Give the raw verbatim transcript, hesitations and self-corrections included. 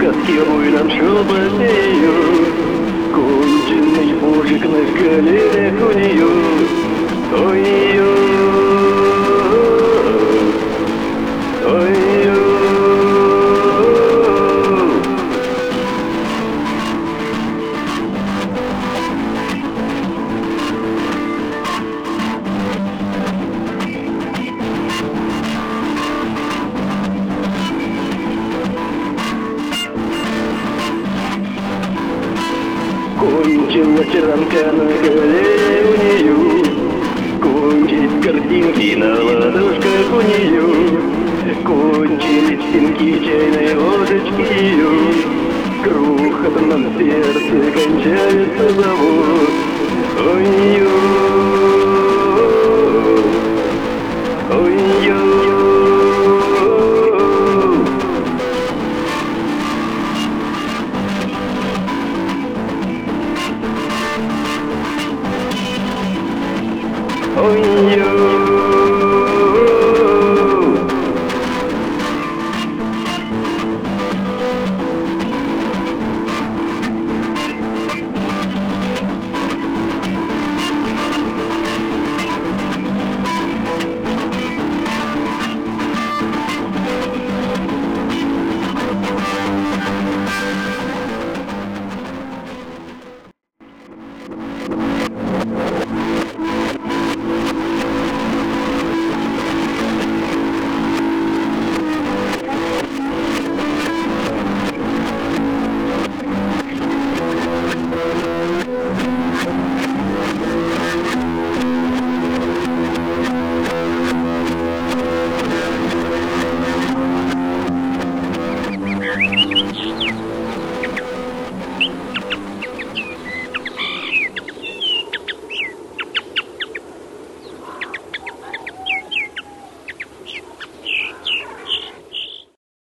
Маскируем шелбатею, конченый мужик на коленях у нее. Ой-ё, ой-ё. Кончилась рамка на колене у нее, кончились картинки на ладошках у нее, кончились стенки чайной ложечки ее, крохотном сердце кончается завод. Ой-ё.